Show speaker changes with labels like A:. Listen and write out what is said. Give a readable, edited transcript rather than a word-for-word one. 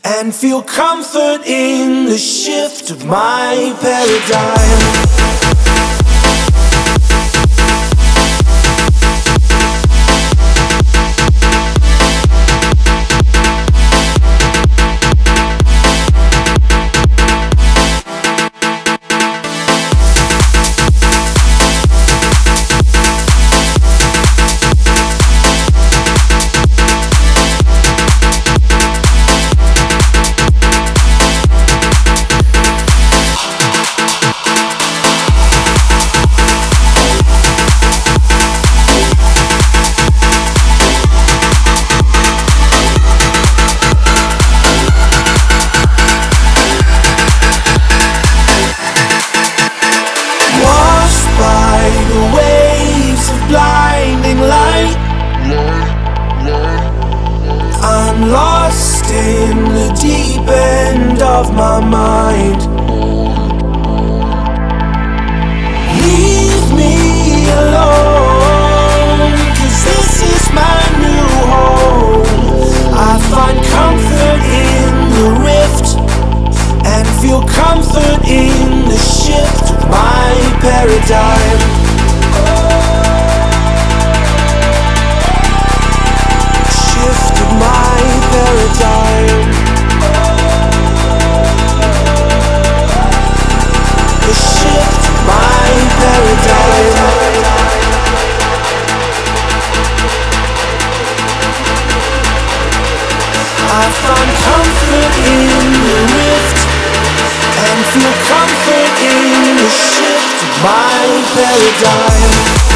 A: and feel comfort in the shift of my paradigm. I'm lost in the deep end of my mind. Leave me alone, 'cause this is my new home. I find comfort in the rift and feel comfort in the shift of my paradigm. Paradigm. The shift of my paradigm. I find comfort in the rift and feel comfort in the shift of my paradigm.